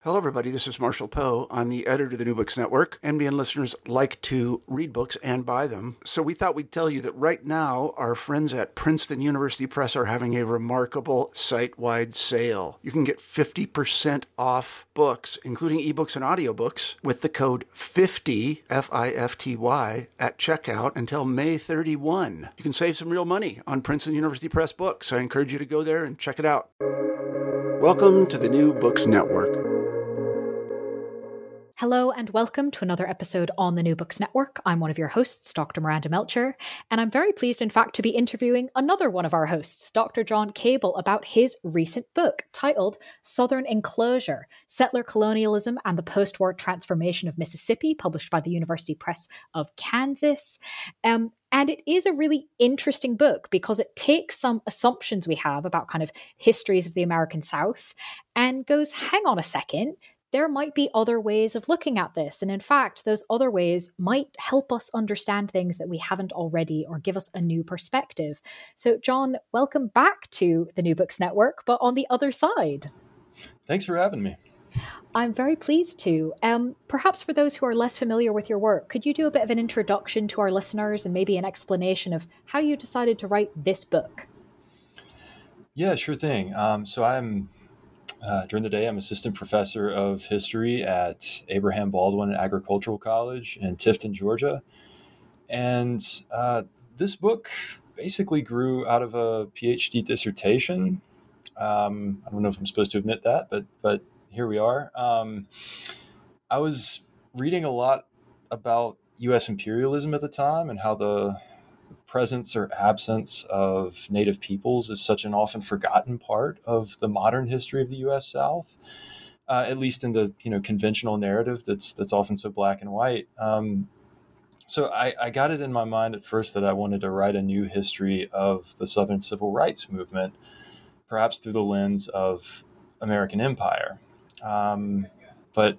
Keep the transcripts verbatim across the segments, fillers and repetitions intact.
Hello, everybody. This is Marshall Poe. I'm the editor of the New Books Network. N B N listeners like to read books and buy them. So we thought we'd tell you that right now, our friends at Princeton University Press are having a remarkable site-wide sale. You can get fifty percent off books, including ebooks and audiobooks, with the code fifty, F I F T Y, at checkout until May thirty-first. You can save some real money on Princeton University Press books. I encourage you to go there and check it out. Welcome to the New Books Network. Hello and welcome to another episode on the New Books Network. I'm one of your hosts, Doctor Miranda Melcher, and I'm very pleased, in fact, to be interviewing another one of our hosts, Doctor John Cable, about his recent book titled Southern Enclosure, Settler Colonialism and the Post-War Transformation of Mississippi, published by the University Press of Kansas. Um, and it is a really interesting book because it takes some assumptions we have about kind of histories of the American South and goes, hang on a second, there might be other ways of looking at this. And in fact, those other ways might help us understand things that we haven't already or give us a new perspective. So, John, welcome back to the New Books Network, but on the other side. Thanks for having me. I'm very pleased to. Um, perhaps for those who are less familiar with your work, could you do a bit of an introduction to our listeners and maybe an explanation of how you decided to write this book? Yeah, sure thing. Um, so I'm Uh, during the day, I'm assistant professor of history at Abraham Baldwin Agricultural College in Tifton, Georgia. And uh, this book basically grew out of a PhD dissertation. Um, I don't know if I'm supposed to admit that, but but here we are. Um, I was reading a lot about U S imperialism at the time and how the presence or absence of Native peoples is such an often forgotten part of the modern history of the U S South, uh, at least in the you know conventional narrative that's that's often so black and white. Um, so I, I got it in my mind at first that I wanted to write a new history of the Southern Civil Rights Movement, perhaps through the lens of American Empire. Um, but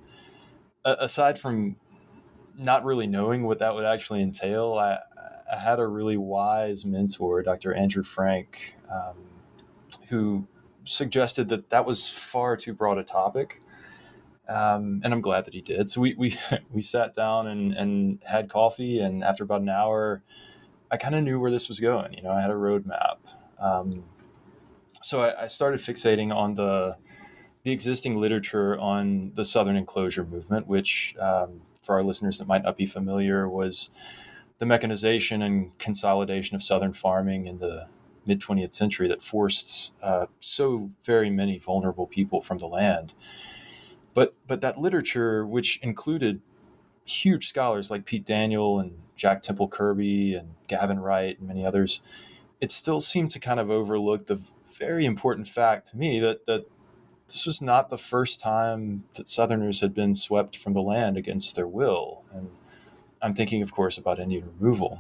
aside from not really knowing what that would actually entail, I, I had a really wise mentor, Doctor Andrew Frank, um, who suggested that that was far too broad a topic. Um, and I'm glad that he did. So we we, we sat down and, and had coffee. And after about an hour, I kind of knew where this was going. You know, I had a roadmap. Um, so I, I started fixating on the the existing literature on the Southern Enclosure movement, which, um, for our listeners that might not be familiar, was the mechanization and consolidation of Southern farming in the mid-twentieth century that forced uh, so very many vulnerable people from the land. But but that literature, which included huge scholars like Pete Daniel and Jack Temple Kirby and Gavin Wright and many others, it still seemed to kind of overlook the very important fact to me that that this was not the first time that Southerners had been swept from the land against their will. And I'm thinking, of course, about Indian removal.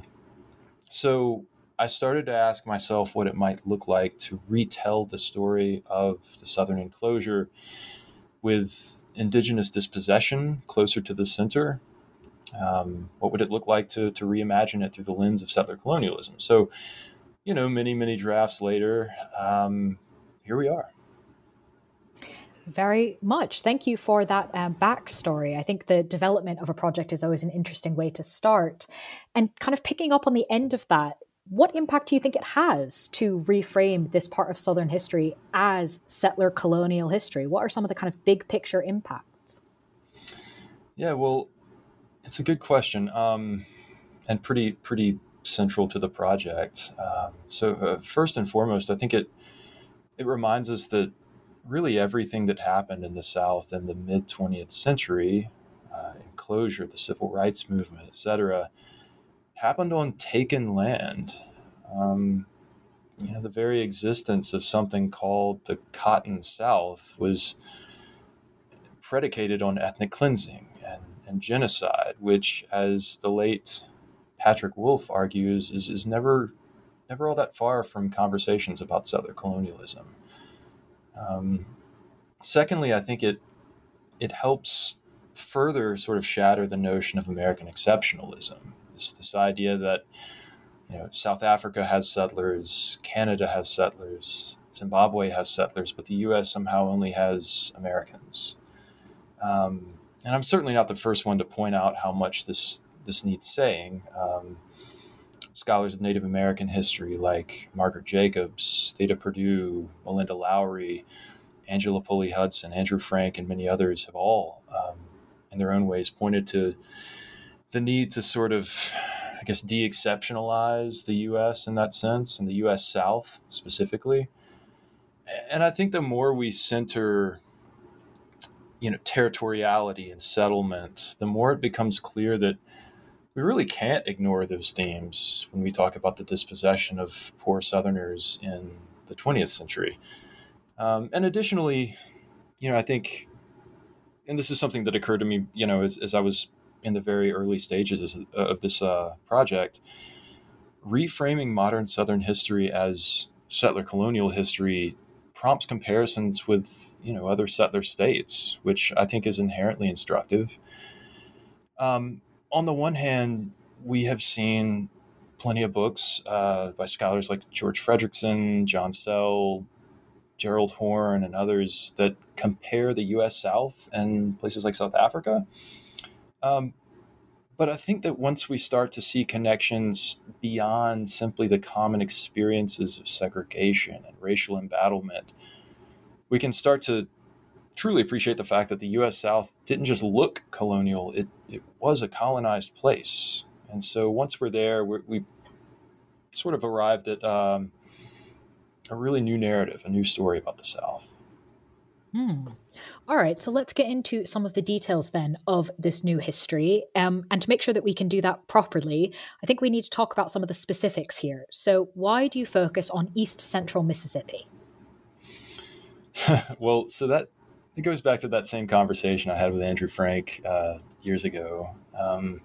So I started to ask myself what it might look like to retell the story of the Southern Enclosure with indigenous dispossession closer to the center. Um, what would it look like to, to reimagine it through the lens of settler colonialism? So, you know, many, many drafts later, um, here we are. Very much. Thank you for that um, backstory. I think the development of a project is always an interesting way to start. And kind of picking up on the end of that, what impact do you think it has to reframe this part of Southern history as settler colonial history? What are some of the kind of big picture impacts? Yeah, well, it's a good question, um, and pretty pretty central to the project. Um, so uh, first and foremost, I think it it reminds us that really everything that happened in the South in the mid-twentieth century, uh, enclosure, the civil rights movement, et cetera, happened on taken land. Um, you know, the very existence of something called the Cotton South was predicated on ethnic cleansing and, and genocide, which, as the late Patrick Wolf argues, is, is never never all that far from conversations about Southern colonialism. Um, secondly, I think it it helps further sort of shatter the notion of American exceptionalism. This, this idea that, you know, South Africa has settlers, Canada has settlers, Zimbabwe has settlers, but the U S somehow only has Americans. Um, and I'm certainly not the first one to point out how much this this needs saying. Um, scholars of Native American history like Margaret Jacobs, Theda Purdue, Melinda Lowry, Angela Pulley Hudson, Andrew Frank, and many others have all, um, in their own ways, pointed to the need to sort of, I guess, de-exceptionalize the U S in that sense, and the U S South specifically. And I think the more we center, you know, territoriality and settlement, the more it becomes clear that we really can't ignore those themes when we talk about the dispossession of poor Southerners in the twentieth century. Um, and additionally, you know, I think, and this is something that occurred to me, you know, as, as I was in the very early stages of, of this uh, project, reframing modern Southern history as settler colonial history prompts comparisons with, you know, other settler states, which I think is inherently instructive. Um, on the one hand, we have seen plenty of books uh, by scholars like George Fredrickson, John Sell, Gerald Horne, and others that compare the U S South and places like South Africa. Um, but I think that once we start to see connections beyond simply the common experiences of segregation and racial embattlement, we can start to truly appreciate the fact that the U S South didn't just look colonial, it, it was a colonized place. And so once we're there, we're, we sort of arrived at um, a really new narrative, a new story about the South. Hmm. All right, so let's get into some of the details then of this new history. Um, and to make sure that we can do that properly, I think we need to talk about some of the specifics here. So why do you focus on East Central Mississippi? Well, so that it goes back to that same conversation I had with Andrew Frank uh, years ago. Um,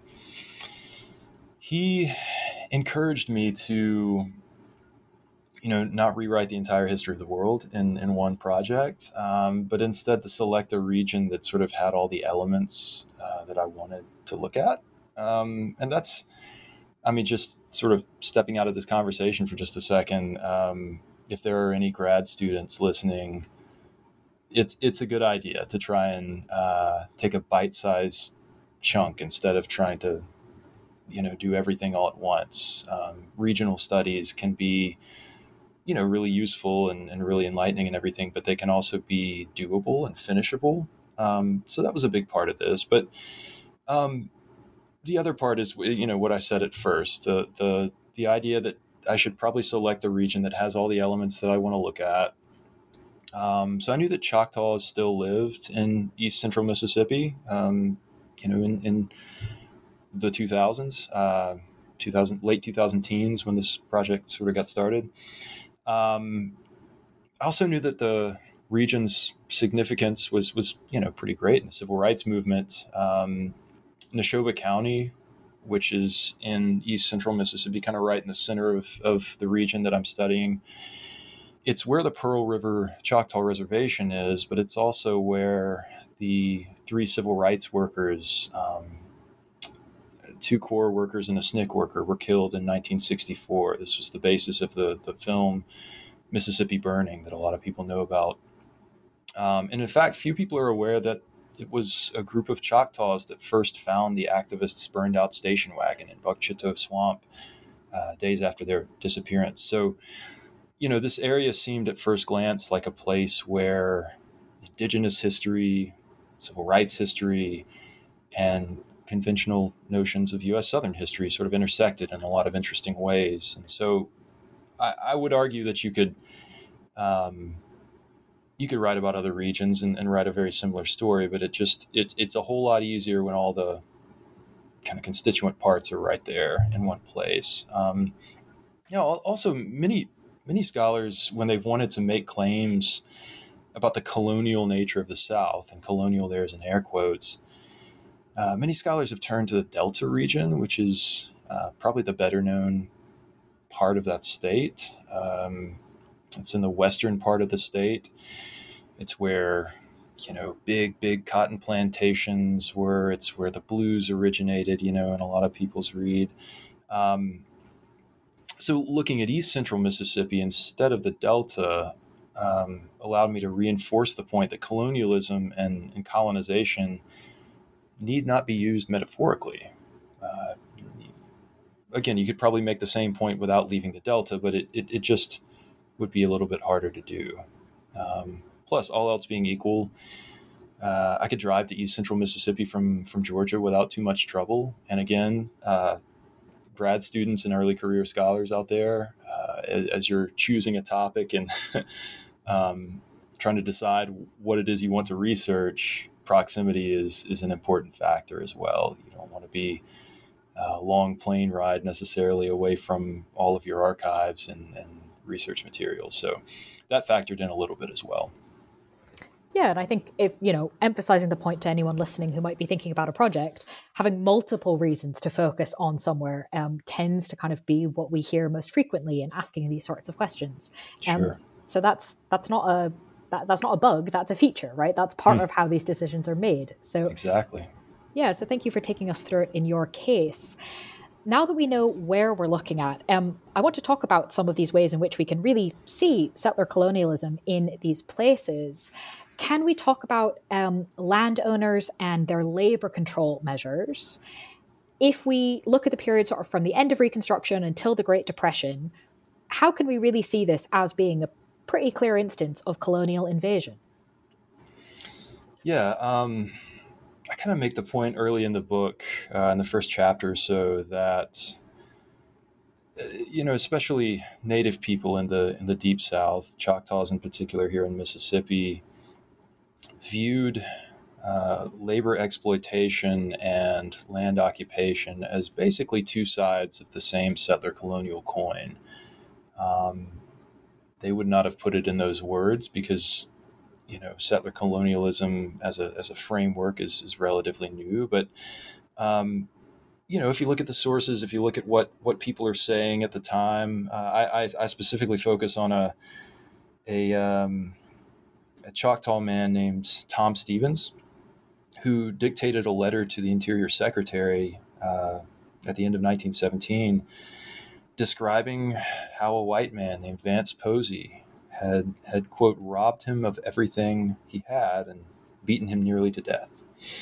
he encouraged me to, you know, not rewrite the entire history of the world in, in one project, um, but instead to select a region that sort of had all the elements uh, that I wanted to look at. Um, and that's, I mean, just sort of stepping out of this conversation for just a second. Um, if there are any grad students listening, it's it's a good idea to try and uh, take a bite-sized chunk instead of trying to, you know, do everything all at once. Um, regional studies can be, you know, really useful and, and really enlightening and everything, but they can also be doable and finishable. Um, so that was a big part of this. But um, the other part is, you know, what I said at first, the the the idea that I should probably select a region that has all the elements that I want to look at. Um, so I knew that Choctaws still lived in East Central Mississippi, um, you know, in, in the two thousands, uh, two thousand, late two thousand teens when this project sort of got started. Um, I also knew that the region's significance was, was, you know, pretty great in the civil rights movement. Um, Neshoba County, which is in East Central Mississippi, kind of right in the center of, of the region that I'm studying. It's where the Pearl River Choctaw Reservation is, but it's also where the three civil rights workers, um, two Corps workers and a S N C C worker, were killed in nineteen sixty-four. This was the basis of the, the film Mississippi Burning that a lot of people know about. Um, and in fact, few people are aware that it was a group of Choctaws that first found the activists' burned out station wagon in Buck Chitto Swamp uh, days after their disappearance. So, you know, this area seemed at first glance like a place where indigenous history, civil rights history, and conventional notions of U S Southern history sort of intersected in a lot of interesting ways. And so I, I would argue that you could um, you could write about other regions and, and write a very similar story, but it just it, it's a whole lot easier when all the kind of constituent parts are right there in one place. Um, you know, also many Many scholars, when they've wanted to make claims about the colonial nature of the South, and colonial there is in air quotes, uh, many scholars have turned to the Delta region, which is uh, probably the better known part of that state. Um, it's in the western part of the state. It's where, you know, big, big cotton plantations were. It's where the blues originated, you know, in a lot of people's read. Um, So looking at East Central Mississippi instead of the Delta, um, allowed me to reinforce the point that colonialism and, and colonization need not be used metaphorically. Uh, again, you could probably make the same point without leaving the Delta, but it, it, it just would be a little bit harder to do. Um, plus, all else being equal, uh, I could drive to East Central Mississippi from, from Georgia without too much trouble. And again, uh, grad students and early career scholars out there, uh, as, as you're choosing a topic and um, trying to decide what it is you want to research, proximity is is an important factor as well. You don't want to be a long plane ride necessarily away from all of your archives and, and research materials. So that factored in a little bit as well. Yeah, and I think if, you know, emphasizing the point to anyone listening who might be thinking about a project, having multiple reasons to focus on somewhere um, tends to kind of be what we hear most frequently in asking these sorts of questions. Um, Sure. So that's that's not a that, that's not a bug, that's a feature, right? That's part hmm. of how these decisions are made. So exactly. Yeah, so thank you for taking us through it in your case. Now that we know where we're looking at, um, I want to talk about some of these ways in which we can really see settler colonialism in these places. Can we talk about um, landowners and their labor control measures? If we look at the period sort of from the end of Reconstruction until the Great Depression, how can we really see this as being a pretty clear instance of colonial invasion? Yeah, um, I kind of make the point early in the book, uh, in the first chapter, so that, you know, especially Native people in the in the Deep South, Choctaws in particular here in Mississippi, viewed uh, labor exploitation and land occupation as basically two sides of the same settler colonial coin. Um, they would not have put it in those words because, you know, settler colonialism as a as a framework is is relatively new. But um, you know, if you look at the sources, if you look at what what people are saying at the time, uh, I, I I specifically focus on a a um, a Choctaw man named Tom Stevens, who dictated a letter to the Interior Secretary uh, at the end of nineteen seventeen, describing how a white man named Vance Posey had, had, quote, robbed him of everything he had and beaten him nearly to death.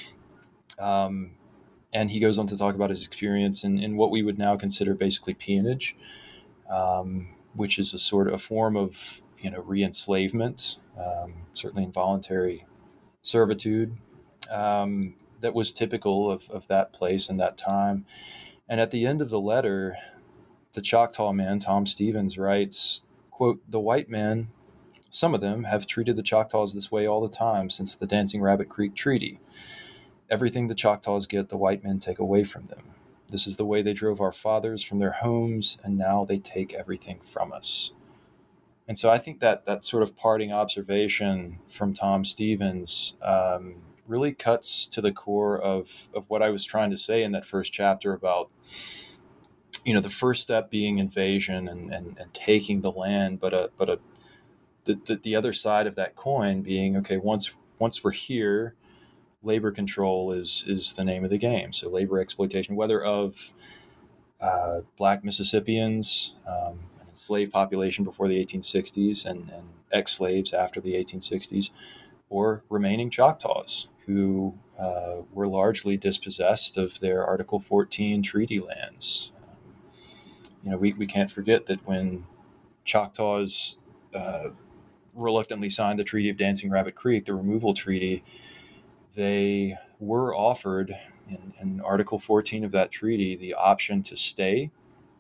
Um, and he goes on to talk about his experience in, in what we would now consider basically peonage, um, which is a sort of a form of, you know, re-enslavement, um, certainly involuntary servitude, um, that was typical of, of that place and that time. And at the end of the letter, the Choctaw man, Tom Stevens, writes, quote, "The white men, some of them, have treated the Choctaws this way all the time since the Dancing Rabbit Creek Treaty. Everything the Choctaws get, the white men take away from them. This is the way they drove our fathers from their homes, and now they take everything from us." And so I think that that sort of parting observation from Tom Stevens um, really cuts to the core of, of what I was trying to say in that first chapter about, you know, the first step being invasion and, and, and taking the land, but a, but a, the, the, the other side of that coin being, okay, once once we're here, labor control is is the name of the game. So labor exploitation, whether of uh, Black Mississippians, um, an enslaved population before the eighteen sixties, and, and ex-slaves after the eighteen sixties, or remaining Choctaws who uh, were largely dispossessed of their Article fourteen treaty lands. Um, you know, we, we can't forget that when Choctaws uh, reluctantly signed the Treaty of Dancing Rabbit Creek, the removal treaty, they were offered in, in Article fourteen of that treaty the option to stay,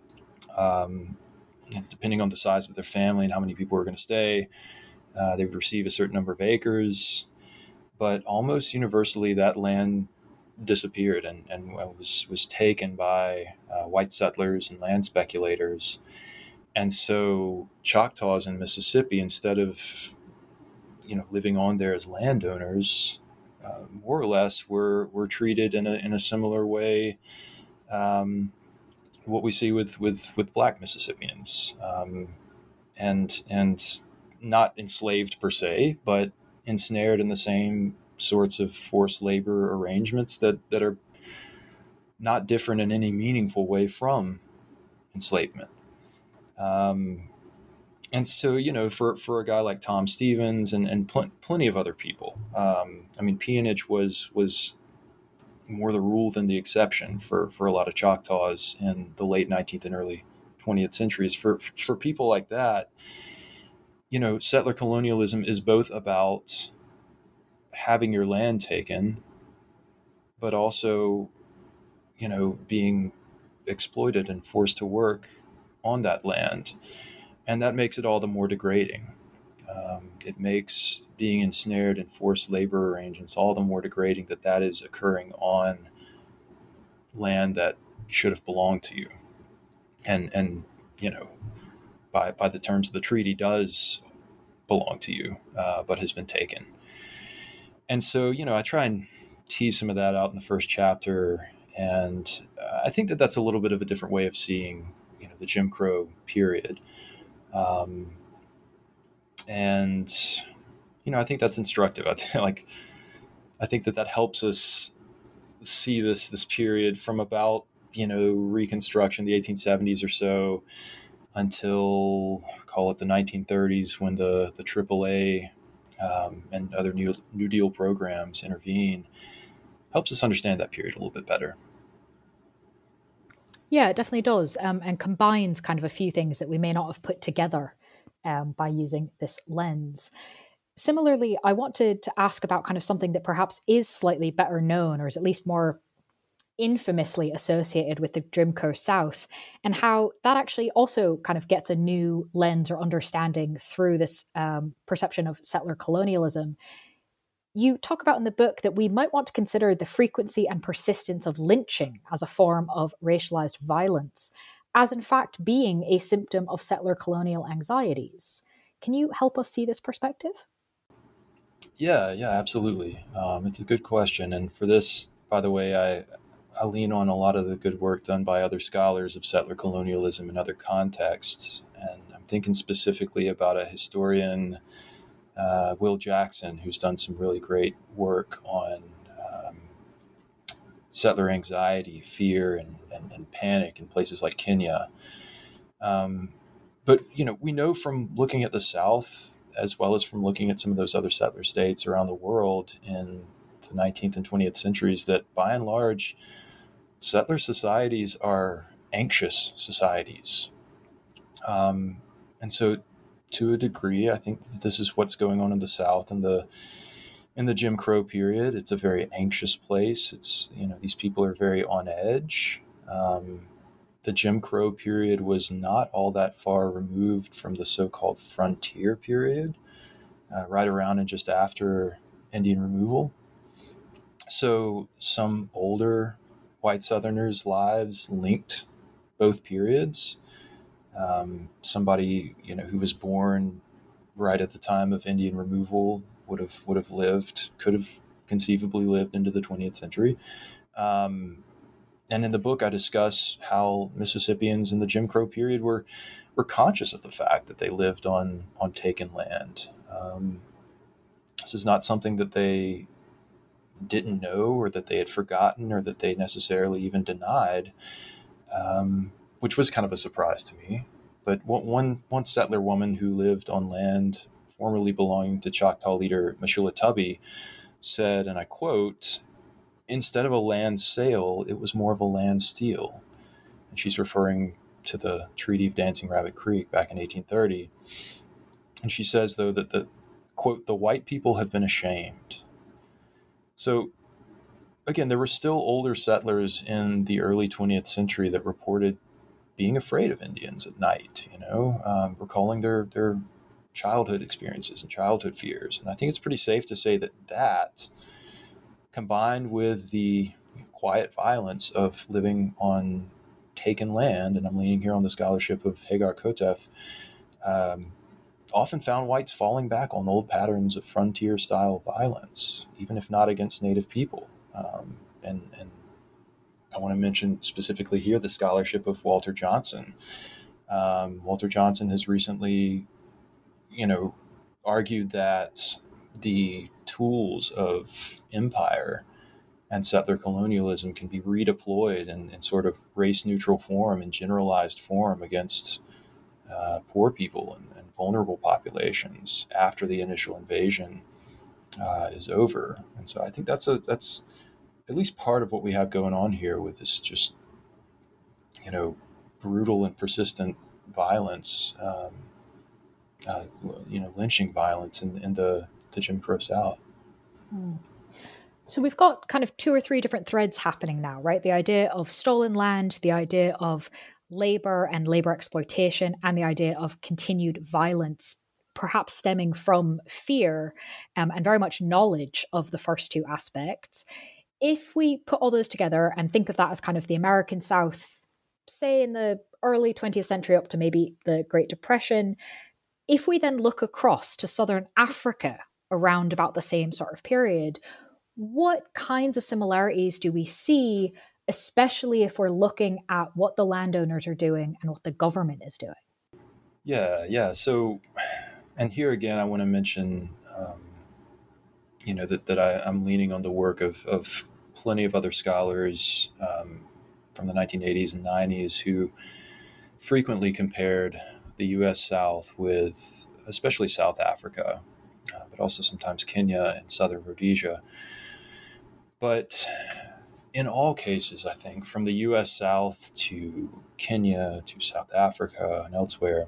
um, depending on the size of their family and how many people were going to stay. Uh, they would receive a certain number of acres, but almost universally that land disappeared and, and was, was taken by uh, white settlers and land speculators. And so Choctaws in Mississippi, instead of, you know, living on there as landowners, uh, more or less were were treated in a in a similar way. Um, what we see with with with Black Mississippians, um, and and not enslaved per se, but ensnared in the same sorts of forced labor arrangements that that are not different in any meaningful way from enslavement. Um, and so, you know, for, for a guy like Tom Stevens and, and pl- plenty of other people, um, I mean, peonage was was more the rule than the exception for, for a lot of Choctaws in the late nineteenth and early twentieth centuries. For for people like that, you know, settler colonialism is both about having your land taken, but also, you know, being exploited and forced to work on that land. And that makes it all the more degrading. Um, it makes being ensnared in forced labor arrangements all the more degrading that that is occurring on land that should have belonged to you. And, and you know, by, by the terms of the treaty, does belong to you, uh, but has been taken. And so, you know, I try and tease some of that out in the first chapter. And uh, I think that that's a little bit of a different way of seeing, you know, the Jim Crow period. Um, and, you know, I think that's instructive. I think, like, I think that that helps us see this, this period from about, you know, Reconstruction, the eighteen seventies or so, until, call it the nineteen thirties, when the, the triple A um, and other New, New Deal programs intervene, helps us understand that period a little bit better. Yeah, it definitely does, um, and combines kind of a few things that we may not have put together um, by using this lens. Similarly, I wanted to ask about kind of something that perhaps is slightly better known, or is at least more infamously associated with the Jim Crow South, and how that actually also kind of gets a new lens or understanding through this um, perception of settler colonialism. You talk about in the book that we might want to consider the frequency and persistence of lynching as a form of racialized violence, as in fact being a symptom of settler colonial anxieties. Can you help us see this perspective? Yeah, yeah, absolutely. Um, it's a good question. And for this, by the way, I, I lean on a lot of the good work done by other scholars of settler colonialism in other contexts. And I'm thinking specifically about a historian, uh, Will Jackson, who's done some really great work on um, settler anxiety, fear, and, and, and panic in places like Kenya. Um, but, you know, we know from looking at the South, as well as from looking at some of those other settler states around the world in the nineteenth and twentieth centuries, that by and large, settler societies are anxious societies. Um, and so to a degree, I think that this is what's going on in the South in the in the Jim Crow period. It's a very anxious place. It's, you know, these people are very on edge. Um, the Jim Crow period was not all that far removed from the so-called frontier period, uh, right around and just after Indian removal. So some older white Southerners' lives linked both periods. Um, somebody, you know, who was born right at the time of Indian removal would have would have lived, could have conceivably lived into the twentieth century. Um, and in the book, I discuss how Mississippians in the Jim Crow period were were conscious of the fact that they lived on on taken land. Um, this is not something that they didn't know, or that they had forgotten, or that they necessarily even denied, um, which was kind of a surprise to me. But one one settler woman who lived on land formerly belonging to Choctaw leader Mashula Tubby said, and I quote, "Instead of a land sale, it was more of a land steal." And she's referring to the Treaty of Dancing Rabbit Creek back in eighteen thirty. And she says, though, that the, quote, "the white people have been ashamed." So, again, there were still older settlers in the early twentieth century that reported being afraid of Indians at night, you know, um, recalling their, their childhood experiences and childhood fears. And I think it's pretty safe to say that that, combined with the quiet violence of living on taken land, and I'm leaning here on the scholarship of Hagar Kotef, um, often found whites falling back on old patterns of frontier-style violence, even if not against Native people. Um, and, and I want to mention specifically here the scholarship of Walter Johnson. Um, Walter Johnson has recently, you know, argued that the tools of empire and settler colonialism can be redeployed in, in sort of race-neutral form and generalized form against uh, poor people and, and vulnerable populations after the initial invasion uh, is over. And so I think that's a that's at least part of what we have going on here with this just, you know, brutal and persistent violence, um, uh, you know, lynching violence in, in the, the Jim Crow South. Mm. So we've got kind of two or three different threads happening now, right? The idea of stolen land, the idea of labor and labor exploitation, and the idea of continued violence, perhaps stemming from fear um, and very much knowledge of the first two aspects. If we put all those together and think of that as kind of the American South, say in the early twentieth century up to maybe the Great Depression, if we then look across to Southern Africa around about the same sort of period, what kinds of similarities do we see, especially if we're looking at what the landowners are doing and what the government is doing? Yeah, yeah. So, and here again, I want to mention, um, you know, that, that I, I'm leaning on the work of, of plenty of other scholars um, from the nineteen eighties and nineties who frequently compared the U S South with, especially South Africa, uh, but also sometimes Kenya and Southern Rhodesia. But in all cases, I think, from the U S South to Kenya to South Africa and elsewhere,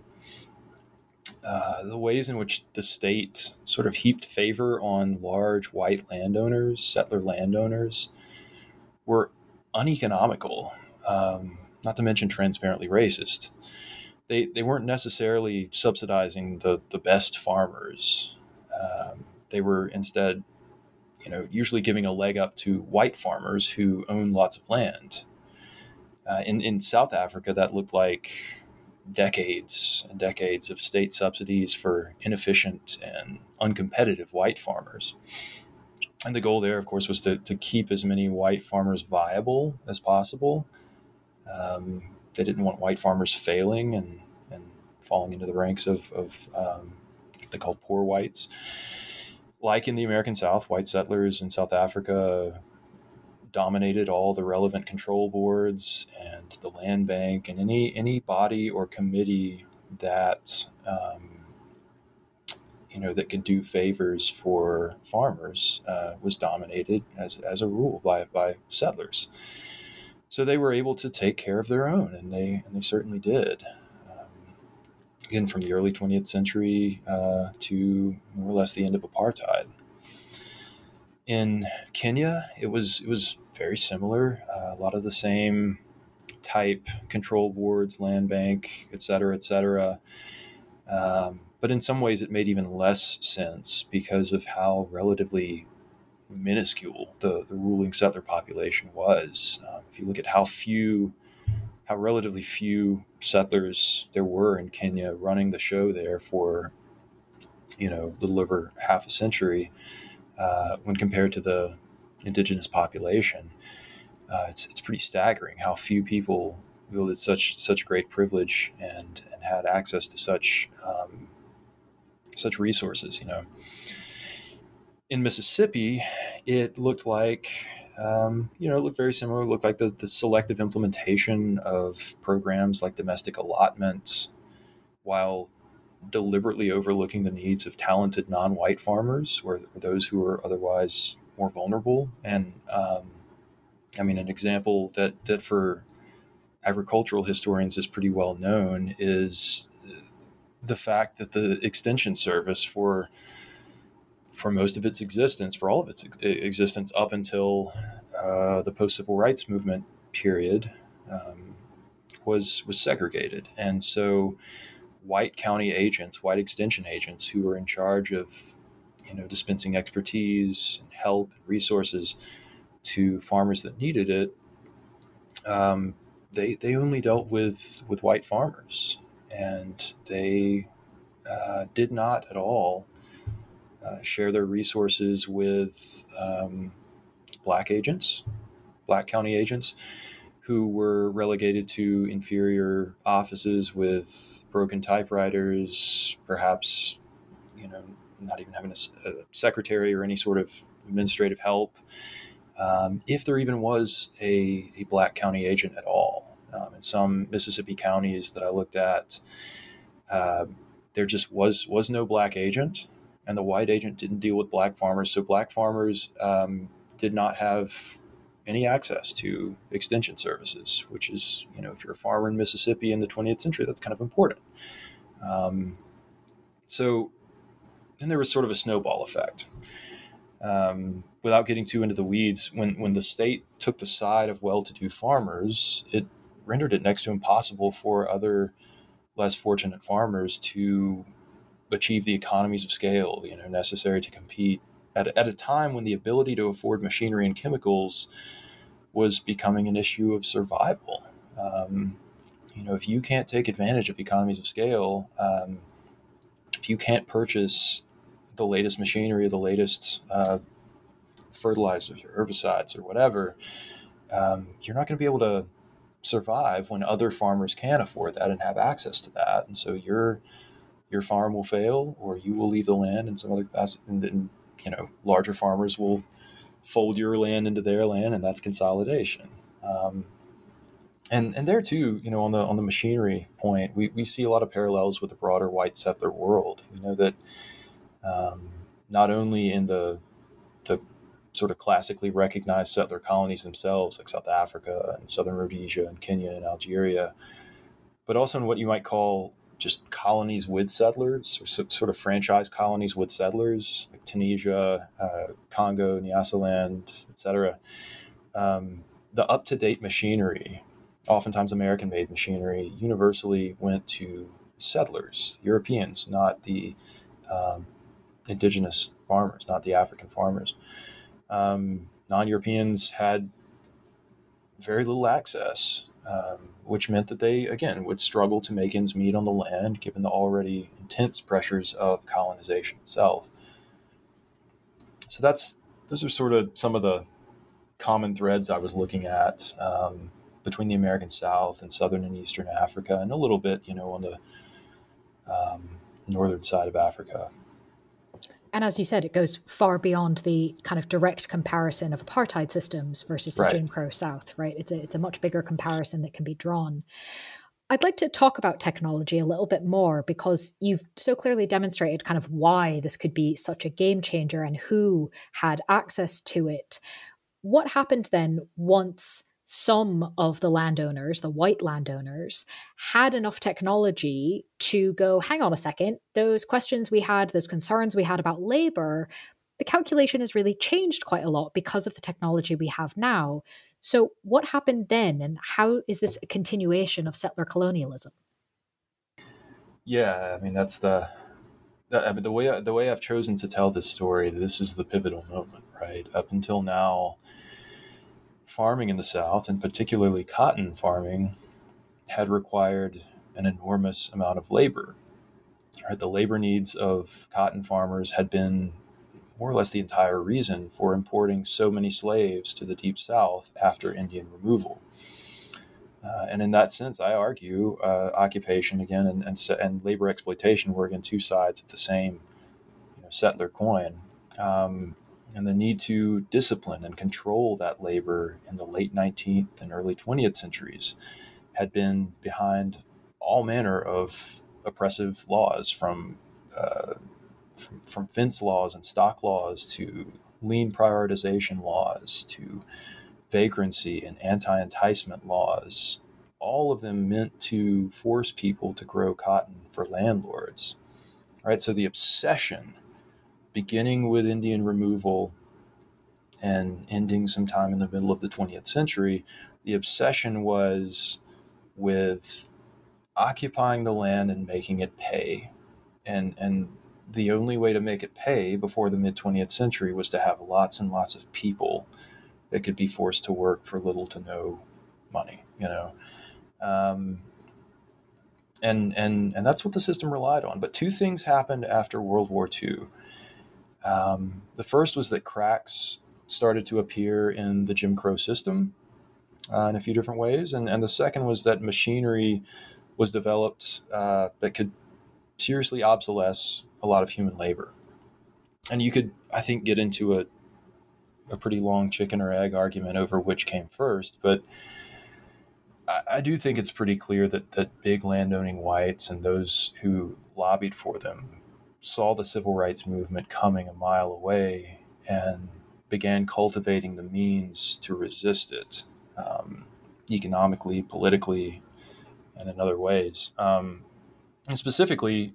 uh, the ways in which the state sort of heaped favor on large white landowners, settler landowners, were uneconomical, um, not to mention transparently racist. They, they weren't necessarily subsidizing the, the best farmers. Um, they were instead you know, usually giving a leg up to white farmers who own lots of land. Uh, in, in South Africa, that looked like decades and decades of state subsidies for inefficient and uncompetitive white farmers. And the goal there, of course, was to, to keep as many white farmers viable as possible. Um, they didn't want white farmers failing and, and falling into the ranks of, of um, what they called poor whites. Like in the American South, white settlers in South Africa dominated all the relevant control boards and the land bank, and any any body or committee that um, you know that could do favors for farmers uh, was dominated as as a rule by by settlers. So they were able to take care of their own, and they and they certainly did. Again, from the early twentieth century uh, to more or less the end of apartheid. In Kenya, it was it was very similar. Uh, a lot of the same type control boards, land bank, et cetera, et cetera. Um, but in some ways, it made even less sense because of how relatively minuscule the, the ruling settler population was. Um, if you look at how few how relatively few settlers there were in Kenya running the show there for, you know, a little over half a century, uh, when compared to the indigenous population, uh, it's it's pretty staggering how few people wielded such such great privilege and and had access to such um, such resources. You know, in Mississippi, it looked like. Um, you know, it looked very similar. It looked like the, the selective implementation of programs like domestic allotment, while deliberately overlooking the needs of talented non-white farmers or, or those who are otherwise more vulnerable. And um, I mean, an example that that for agricultural historians is pretty well known is the fact that the Extension Service for for most of its existence, for all of its existence up until uh, the post-civil rights movement period, um, was was segregated. And so white county agents, white extension agents who were in charge of, you know, dispensing expertise and help and resources to farmers that needed it, um, they they only dealt with, with white farmers. And they uh, did not at all Uh, share their resources with um, black agents, black county agents, who were relegated to inferior offices with broken typewriters, perhaps, you know, not even having a, a secretary or any sort of administrative help, um, if there even was a, a black county agent at all. Um, in some Mississippi counties that I looked at, uh, there just was was no black agent, and the white agent didn't deal with black farmers. So black farmers um, did not have any access to extension services, which is, you know, if you're a farmer in Mississippi in the twentieth century, that's kind of important. Um, so then there was sort of a snowball effect. Um, without getting too into the weeds, when, when the state took the side of well-to-do farmers, it rendered it next to impossible for other less fortunate farmers to achieve the economies of scale, you know, necessary to compete at, at a time when the ability to afford machinery and chemicals was becoming an issue of survival. Um, you know, if you can't take advantage of economies of scale, um, if you can't purchase the latest machinery, the latest uh, fertilizers or herbicides or whatever, um, you're not going to be able to survive when other farmers can afford that and have access to that. And so your your farm will fail, or you will leave the land, and some other and then, you know, larger farmers will fold your land into their land, and that's consolidation. Um, and and there too, you know, on the on the machinery point, we, we see a lot of parallels with the broader white settler world. We know that um, not only in the the sort of classically recognized settler colonies themselves, like South Africa and Southern Rhodesia and Kenya and Algeria, but also in what you might call just colonies with settlers, or so, sort of franchise colonies with settlers, like Tunisia, uh, Congo, Nyasaland, et cetera. Um, the up-to-date machinery, oftentimes American-made machinery, universally went to settlers, Europeans, not the um, indigenous farmers, not the African farmers. Um, non-Europeans had very little access, um, which meant that they, again, would struggle to make ends meet on the land, given the already intense pressures of colonization itself. So that's those are sort of some of the common threads I was looking at um, between the American South and Southern and Eastern Africa, and a little bit, you know, on the um, northern side of Africa. And as you said, it goes far beyond the kind of direct comparison of apartheid systems versus the Right. Jim Crow South, right? It's a, it's a much bigger comparison that can be drawn. I'd like to talk about technology a little bit more, because you've so clearly demonstrated kind of why this could be such a game changer and who had access to it. What happened then once some of the landowners, the white landowners, had enough technology to go, hang on a second, those questions we had, those concerns we had about labor, the calculation has really changed quite a lot because of the technology we have now. So what happened then, and how is this a continuation of settler colonialism? Yeah, I mean, that's the, the I mean, the way the way I've chosen to tell this story. This is the pivotal moment, right? Up until now, farming in the South, and particularly cotton farming, had required an enormous amount of labor. Right? The labor needs of cotton farmers had been more or less the entire reason for importing so many slaves to the Deep South after Indian removal. Uh, and in that sense, I argue uh, occupation again and, and and labor exploitation were again two sides of the same, you know, settler coin. Um, and the need to discipline and control that labor in the late nineteenth and early twentieth centuries had been behind all manner of oppressive laws, from uh, from, from fence laws and stock laws to lien prioritization laws to vagrancy and anti-enticement laws, all of them meant to force people to grow cotton for landlords. Right? So the obsession, beginning with Indian removal and ending sometime in the middle of the twentieth century, the obsession was with occupying the land and making it pay. And, and the only way to make it pay before the mid-twentieth century was to have lots and lots of people that could be forced to work for little to no money, you know. Um, and, and, and that's what the system relied on. But two things happened after World War Two. Um, the first was that cracks started to appear in the Jim Crow system uh, in a few different ways. And, and the second was that machinery was developed uh, that could seriously obsolesce a lot of human labor. And you could, I think, get into a, a pretty long chicken or egg argument over which came first. But I, I do think it's pretty clear that, that big landowning whites and those who lobbied for them saw the civil rights movement coming a mile away and began cultivating the means to resist it, um, economically, politically, and in other ways. Um, and specifically,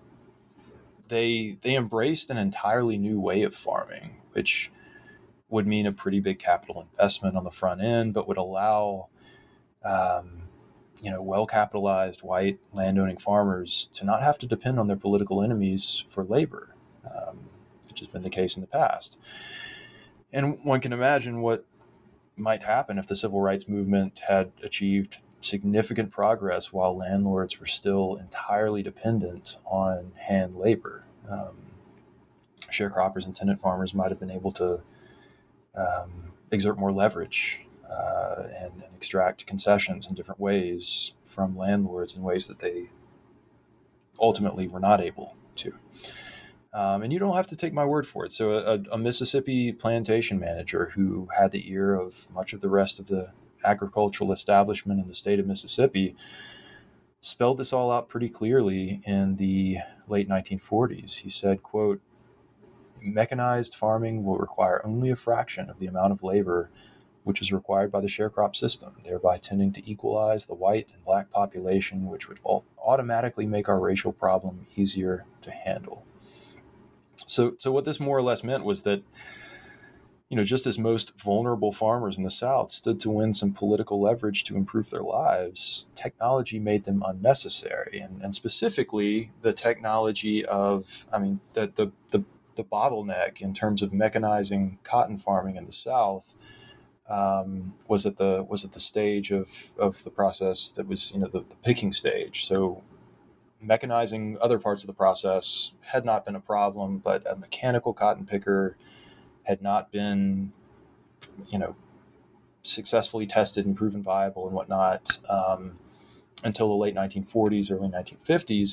they they embraced an entirely new way of farming, which would mean a pretty big capital investment on the front end, but would allow um, you know, well-capitalized white landowning farmers to not have to depend on their political enemies for labor, um, which has been the case in the past. And one can imagine what might happen if the civil rights movement had achieved significant progress while landlords were still entirely dependent on hand labor. Um, sharecroppers and tenant farmers might have been able to um, exert more leverage uh, and, and extract concessions in different ways from landlords in ways that they ultimately were not able to. Um, and you don't have to take my word for it. So a, a Mississippi plantation manager who had the ear of much of the rest of the agricultural establishment in the state of Mississippi spelled this all out pretty clearly in the late nineteen forties. He said, quote, "Mechanized farming will require only a fraction of the amount of labor which is required by the sharecrop system, thereby tending to equalize the white and black population, which would automatically make our racial problem easier to handle." So, so what this more or less meant was that, you know, just as most vulnerable farmers in the South stood to win some political leverage to improve their lives, technology made them unnecessary. And, and specifically, the technology of, I mean, the, the, the, the bottleneck in terms of mechanizing cotton farming in the South um, was at the was at the stage of, of the process that was, you know, the, the picking stage. So mechanizing other parts of the process had not been a problem, but a mechanical cotton picker had not been, you know, successfully tested and proven viable and whatnot um, until the late nineteen forties, early nineteen fifties.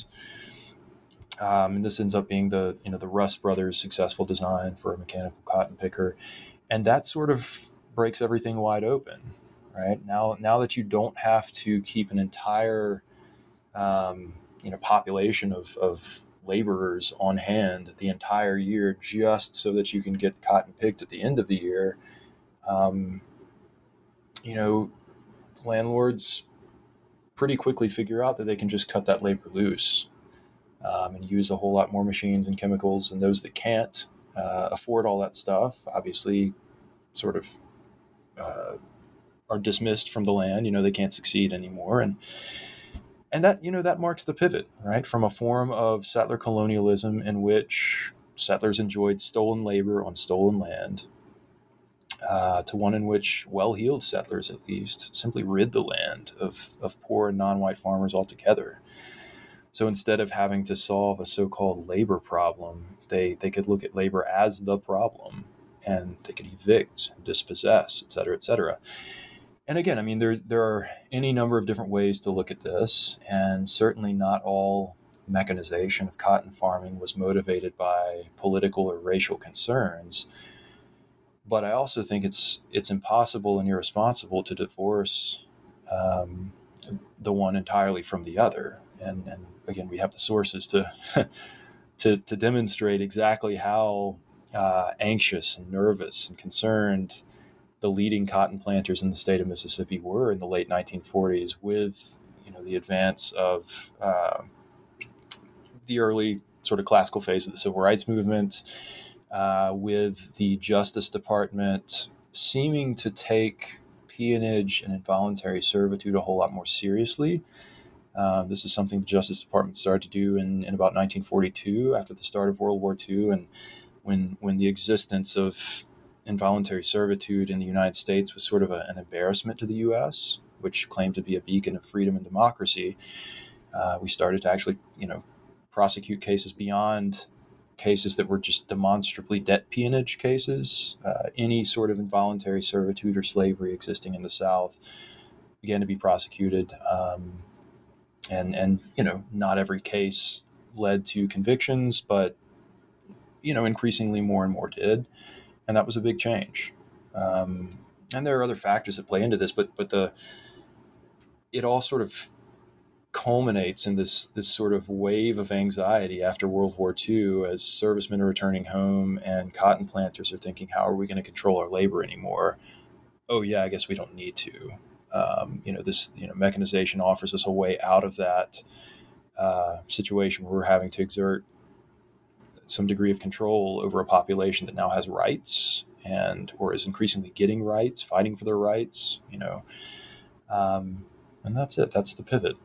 Um, and this ends up being the, you know, the Russ Brothers' successful design for a mechanical cotton picker. And that sort of breaks everything wide open, right? Now, now that you don't have to keep an entire, um, you know, population of, of laborers on hand the entire year just so that you can get cotton picked at the end of the year, um, you know, landlords pretty quickly figure out that they can just cut that labor loose um, and use a whole lot more machines and chemicals, and those that can't uh, afford all that stuff obviously sort of uh, are dismissed from the land. You know, they can't succeed anymore. And And that, you know, that marks the pivot, right, from a form of settler colonialism in which settlers enjoyed stolen labor on stolen land uh, to one in which well-heeled settlers, at least, simply rid the land of, of poor and non-white farmers altogether. So instead of having to solve a so-called labor problem, they, they could look at labor as the problem, and they could evict, dispossess, et cetera, et cetera. And again, I mean, there there are any number of different ways to look at this, and certainly not all mechanization of cotton farming was motivated by political or racial concerns. But I also think it's it's impossible and irresponsible to divorce um, the one entirely from the other. And, and again, we have the sources to to, to demonstrate exactly how uh, anxious and nervous and concerned the leading cotton planters in the state of Mississippi were in the late nineteen forties with, you know, the advance of uh, the early sort of classical phase of the civil rights movement, uh, with the Justice Department seeming to take peonage and involuntary servitude a whole lot more seriously. Uh, this is something the Justice Department started to do in, in about nineteen forty-two after the start of World War Two, and when when the existence of involuntary servitude in the United States was sort of a, an embarrassment to the U S, which claimed to be a beacon of freedom and democracy. Uh, we started to actually, you know, prosecute cases beyond cases that were just demonstrably debt peonage cases. Uh, any sort of involuntary servitude or slavery existing in the South began to be prosecuted. Um, and, and, you know, not every case led to convictions, but, you know, increasingly more and more did. And that was a big change. Um, and there are other factors that play into this, but but the it all sort of culminates in this this sort of wave of anxiety after World War Two, as servicemen are returning home and cotton planters are thinking, how are we going to control our labor anymore? Oh yeah, I guess we don't need to. Um, you know, this you know mechanization offers us a way out of that uh, situation where we're having to exert some degree of control over a population that now has rights and or is increasingly getting rights, fighting for their rights. You know, um, and that's it. That's the pivot.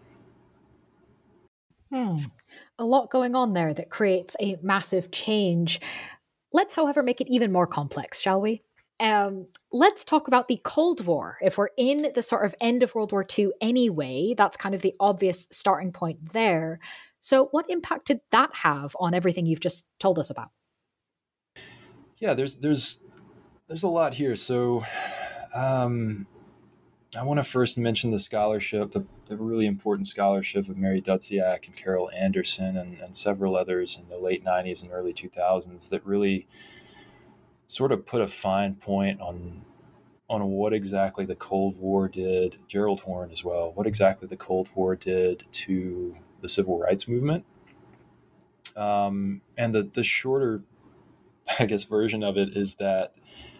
Hmm. A lot going on there that creates a massive change. Let's, however, make it even more complex, shall we? Um, let's talk about the Cold War. If we're in the sort of end of World War Two anyway, that's kind of the obvious starting point there. So what impact did that have on everything you've just told us about? Yeah, there's there's there's a lot here. So um, I want to first mention the scholarship, the, the really important scholarship of Mary Dudziak and Carol Anderson and, and several others in the late nineties and early two thousands that really sort of put a fine point on on what exactly the Cold War did, Gerald Horne as well, what exactly the Cold War did to the civil rights movement. Um, and the, the shorter, I guess, version of it is that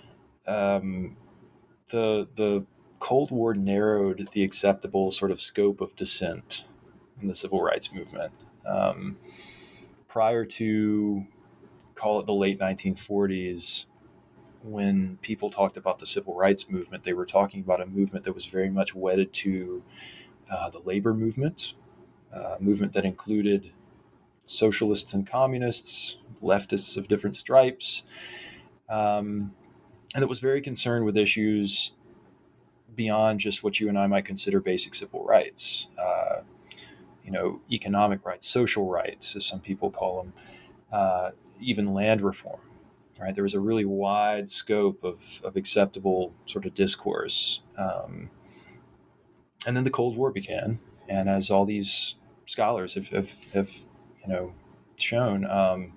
um, the the Cold War narrowed the acceptable sort of scope of dissent in the civil rights movement. Um, prior to, call it the late nineteen forties, when people talked about the civil rights movement, they were talking about a movement that was very much wedded to uh, the labor movement, uh, a movement that included socialists and communists, leftists of different stripes, um, and that was very concerned with issues beyond just what you and I might consider basic civil rights, uh, you know, economic rights, social rights, as some people call them, uh, even land reform. Right, there was a really wide scope of, of acceptable sort of discourse, um, and then the Cold War began, and as all these scholars have, have, have you know, shown, um,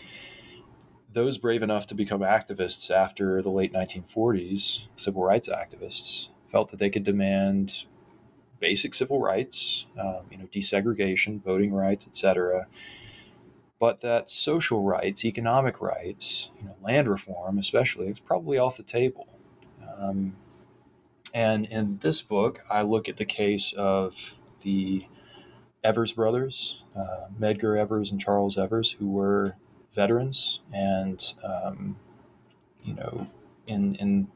those brave enough to become activists after the late nineteen forties, civil rights activists, felt that they could demand basic civil rights, um, you know, desegregation, voting rights, et cetera, but that social rights, economic rights, you know, land reform especially, was probably off the table. Um, and in this book, I look at the case of the Evers brothers, uh, Medgar Evers and Charles Evers, who were veterans, and um, you know, in in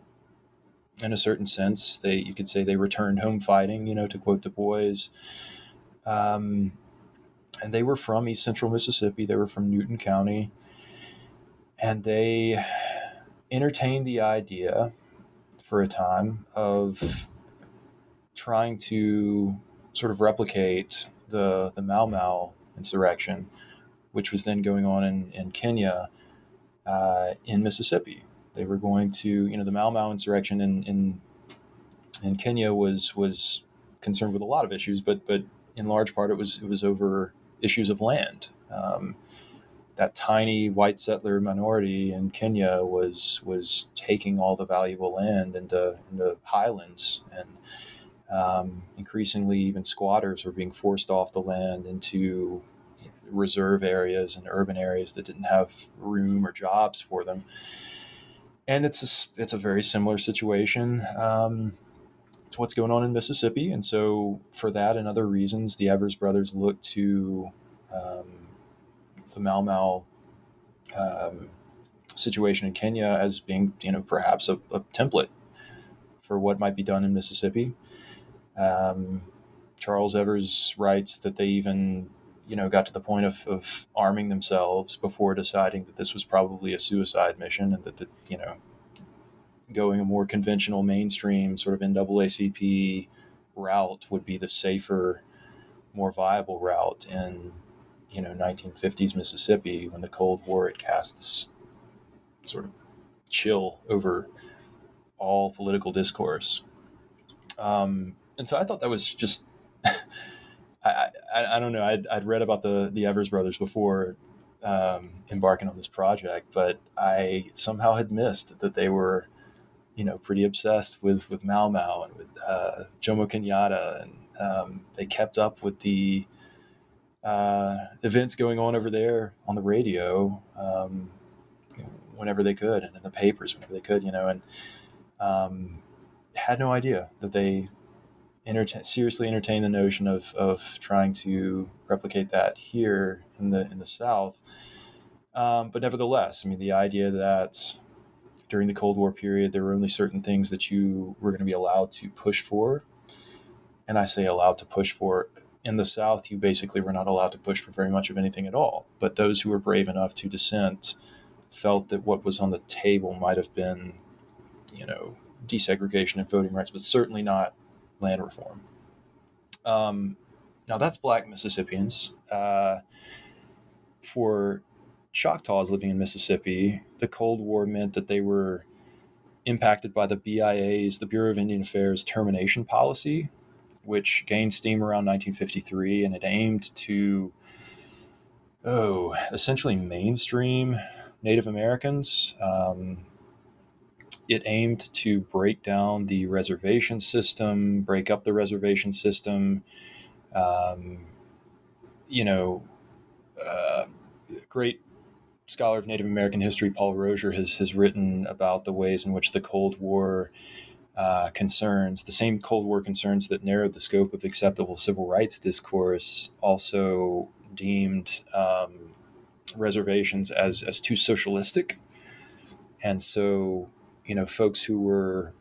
in a certain sense, they you could say they returned home fighting. You know, to quote Du Bois. Um, and they were from East Central Mississippi. They were from Newton County, and they entertained the idea for a time of trying to sort of replicate the the Mau Mau insurrection, which was then going on in, in Kenya, uh, in Mississippi. They were going to, you know, the Mau Mau insurrection in, in in Kenya was was concerned with a lot of issues, but but in large part it was it was over issues of land. Um, that tiny white settler minority in Kenya was was taking all the valuable land in the in the highlands, and um, increasingly even squatters were being forced off the land into reserve areas and urban areas that didn't have room or jobs for them. And it's a, it's a very similar situation um, to what's going on in Mississippi. And so for that and other reasons, the Evers brothers looked to um, the Mau Mau um, situation in Kenya as being, you know, perhaps a, a template for what might be done in Mississippi. Um, Charles Evers writes that they even, you know, got to the point of, of arming themselves before deciding that this was probably a suicide mission, and that, the, you know, going a more conventional mainstream sort of N double A C P route would be the safer, more viable route in, you know, nineteen fifties Mississippi, when the Cold War had cast this sort of chill over all political discourse. Um, and so I thought that was just, I, I, I don't know, I'd, I'd read about the, the Evers brothers before um, embarking on this project, but I somehow had missed that they were you know, pretty obsessed with, with Mau Mau and with uh, Jomo Kenyatta. And um, they kept up with the uh, events going on over there on the radio um, whenever they could, and in the papers whenever they could, you know, and um, had no idea that they entertain, seriously entertained the notion of, of trying to replicate that here in the in the South. Um, but nevertheless, I mean, the idea that during the Cold War period, there were only certain things that you were going to be allowed to push for. And I say allowed to push for. In the South, you basically were not allowed to push for very much of anything at all. But those who were brave enough to dissent felt that what was on the table might have been, you know, desegregation and voting rights, but certainly not land reform. Um, now, that's Black Mississippians. Uh, for Choctaws living in Mississippi, the Cold War meant that they were impacted by the B I A's, the Bureau of Indian Affairs, termination policy, which gained steam around nineteen fifty-three, and it aimed to, oh, essentially mainstream Native Americans. Um, it aimed to break down the reservation system, break up the reservation system. Um, you know, uh, great scholar of Native American history, Paul Rozier, has, has written about the ways in which the Cold War uh, concerns, the same Cold War concerns that narrowed the scope of acceptable civil rights discourse, also deemed um, reservations as, as too socialistic. And so, you know, folks who were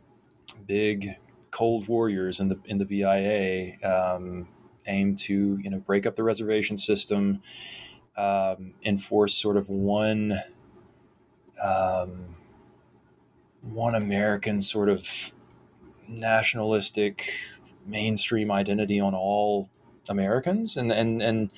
big Cold Warriors in the in the B I A um, aimed to, you know, break up the reservation system, Um, enforce sort of one um, one American sort of nationalistic mainstream identity on all Americans, and and and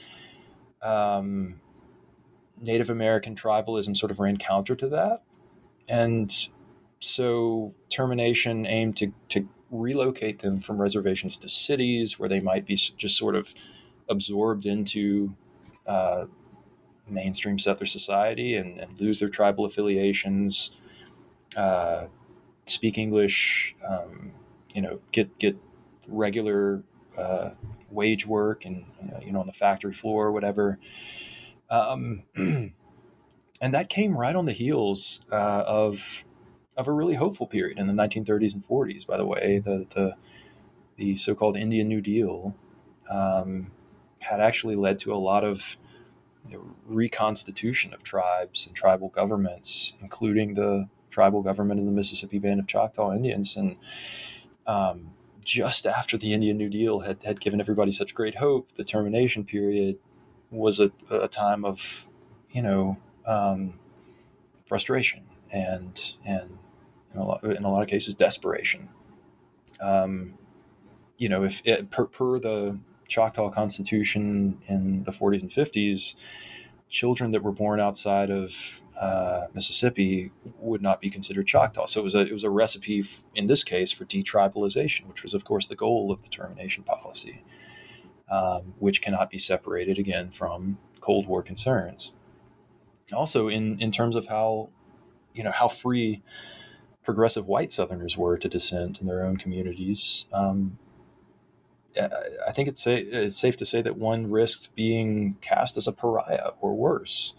um, Native American tribalism sort of ran counter to that, and so termination aimed to to relocate them from reservations to cities where they might be just sort of absorbed into uh, mainstream settler society and, and lose their tribal affiliations, uh, speak English, um, you know, get get regular uh, wage work and, you know, on the factory floor or whatever. Um, and that came right on the heels uh, of of a really hopeful period in the nineteen thirties and forties. By the way, the the, the so-called Indian New Deal um, had actually led to a lot of you know, reconstitution of tribes and tribal governments, including the tribal government of the Mississippi Band of Choctaw Indians. And um, just after the Indian New Deal had, had given everybody such great hope, the termination period was a, a time of, you know, um, frustration and and in a lot, in a lot of cases desperation. Um, you know, if it, per, per the Choctaw Constitution in the forties and fifties, children that were born outside of uh, Mississippi would not be considered Choctaw. So it was a it was a recipe f- in this case for detribalization, which was of course the goal of the termination policy, um, which cannot be separated again from Cold War concerns. Also, in in terms of how you know how free progressive white Southerners were to dissent in their own communities. Um, I think it's, say, it's safe to say that one risked being cast as a pariah or worse.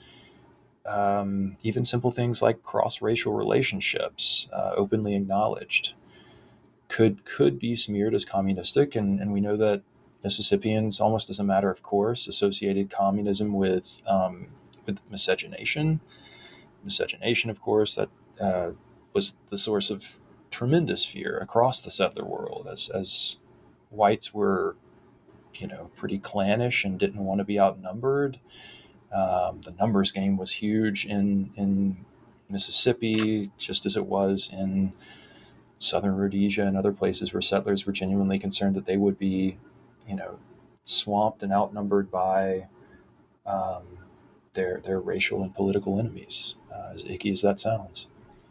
Um, even simple things like cross-racial relationships, uh, openly acknowledged, could could be smeared as communistic. And, and we know that Mississippians, almost as a matter of course, associated communism with um, with miscegenation. Miscegenation, of course, that uh, was the source of tremendous fear across the settler world as as whites were, you know, pretty clannish and didn't want to be outnumbered. Um, the numbers game was huge in in Mississippi, just as it was in southern Rhodesia and other places where settlers were genuinely concerned that they would be, you know, swamped and outnumbered by um, their their racial and political enemies, uh, as icky as that sounds.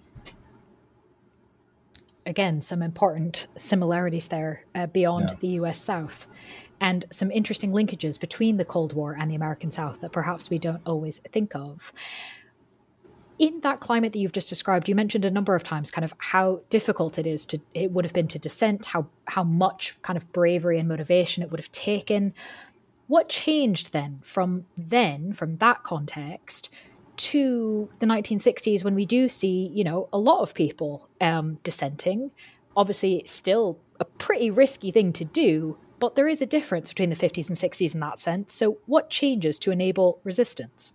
Again, some important similarities there uh, beyond yeah. the U S South, and some interesting linkages between the Cold War and the American South that perhaps we don't always think of. In that climate that you've just described, you mentioned a number of times kind of how difficult it is to, it would have been to dissent, how, how much kind of bravery and motivation it would have taken. What changed then from then, from that context, to the nineteen sixties when we do see, you know, a lot of people um, dissenting? Obviously, it's still a pretty risky thing to do, but there is a difference between the fifties and sixties in that sense. So what changes to enable resistance?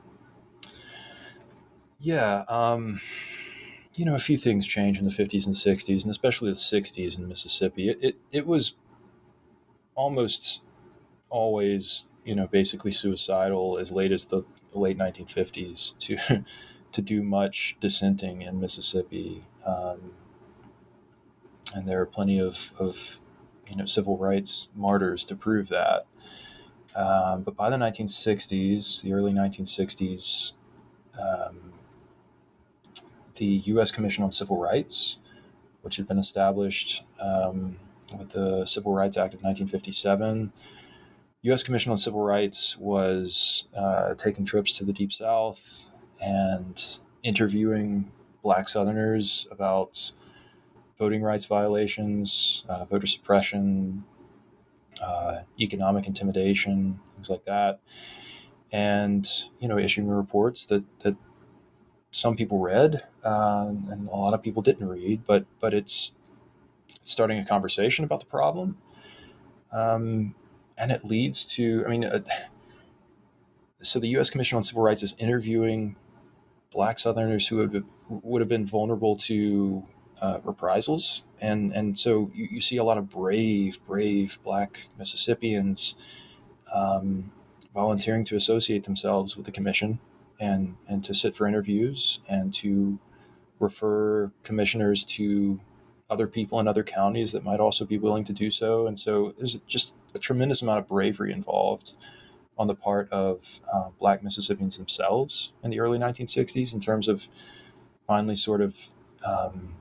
Yeah, um, you know, a few things changed in the fifties and sixties, and especially the sixties in Mississippi. It, it, it was almost always, you know, basically suicidal as late as the, the late nineteen fifties to to do much dissenting in Mississippi. Um, and there are plenty of, of, you know, civil rights martyrs to prove that. Um, but by the nineteen sixties, the early nineteen sixties, um, the U S Commission on Civil Rights, which had been established um, with the Civil Rights Act of nineteen fifty-seven. U S Commission on Civil Rights was uh, taking trips to the Deep South and interviewing Black Southerners about voting rights violations, uh, voter suppression, uh, economic intimidation, things like that, and you know, issuing reports that that some people read uh, and a lot of people didn't read, but but it's starting a conversation about the problem, um, and it leads to, I mean, uh, so the U S Commission on Civil Rights is interviewing Black Southerners who would would have been vulnerable to uh, reprisals, and and so you, you see a lot of brave, brave Black Mississippians um, volunteering to associate themselves with the commission and and to sit for interviews and to refer commissioners to other people in other counties that might also be willing to do so. And so there's just a tremendous amount of bravery involved on the part of uh, Black Mississippians themselves in the early nineteen sixties in terms of finally sort of, um,